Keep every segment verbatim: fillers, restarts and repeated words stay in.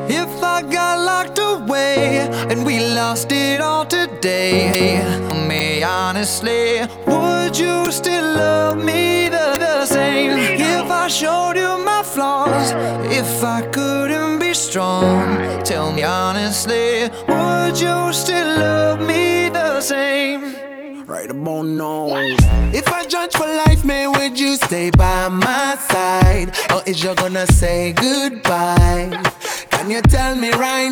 If I got locked away and we lost it all today, tell me honestly, would you still love me the, the same? If I showed you my flaws, if I couldn't be strong, tell me honestly, would you still love me the same? Right about now. If I judge for life, man, would you stay by my side? Or is you gonna say goodbye? Can you tell me right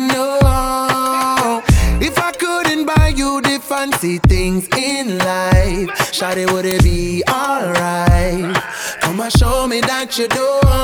now? If I couldn't buy you the fancy things in life, shawty, would it be alright? Come and show me that you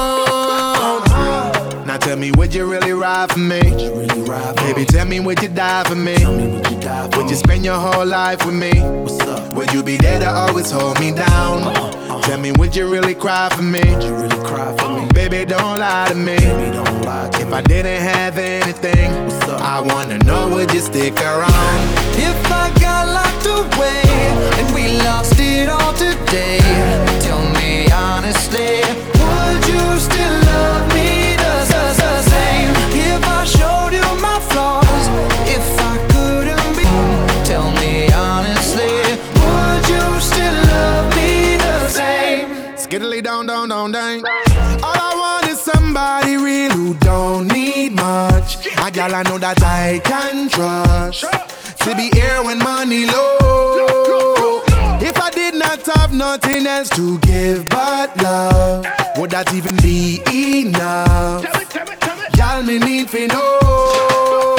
don't. Now tell me, would you really ride for me? Really ride for Baby, me? Tell me, would you die for me? Tell me, would you die for would me? You spend your whole life with me? What's up? Would you be there to always hold me down? Uh-huh, uh-huh. Tell me, would you really cry for me? Would you really cry for me? Baby, don't lie to me. Baby, don't lie to if me. I didn't have anything, I wanna know, would you stick around? If I got locked away and we lost it all today, tell me honestly, would you still love me the same? If I showed you my flaws, if I couldn't be, tell me honestly, would you still love me the same? Skiddly down, down, down, down. All I want is somebody real who don't need much. A gal I know that I can trust, to be here when money low. If I did not have nothing else to give but love, would that even be enough? Y'all me need to know.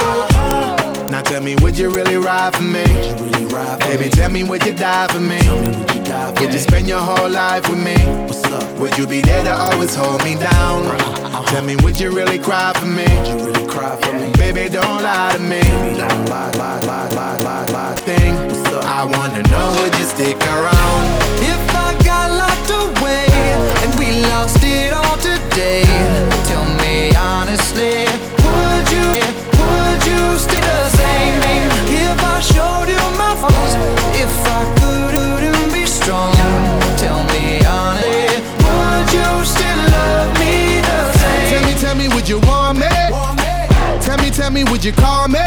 Now tell me, would you really ride for me? Really ride for Baby, me? Tell me, would you die for me? Would you, die for would you spend your whole life with me? What's up? Would you be there to always hold me down? Uh-huh. Tell me, would you really cry for me? Would you really cry for me? Baby, don't lie to me. Baby, don't lie, lie, lie, lie, lie, lie. Thing. I wanna know, would you stick around? If I got locked away and we lost it all today, tell me honestly, would you, would you stay the same? If I showed you my flaws, if I couldn't be strong, tell me honestly, would you still love me the same? Tell me, tell me, would you want me? Tell me, tell me, would you call me?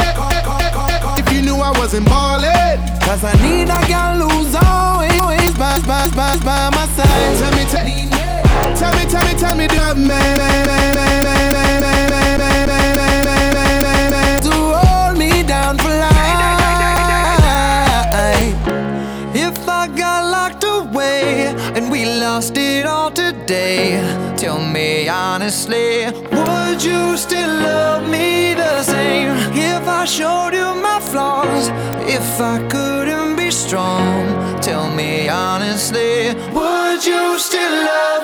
If you knew I wasn't ballin', cause I need a girl who's always, always by, by, by, by my side. Tell me, tell me, tell me, tell me, tell me, tell me, to hold me down for life. If I got locked away and we lost it all today, tell me honestly, would you still love me the same? If I showed you my flaws, if I couldn't be strong, tell me honestly, would you still love me?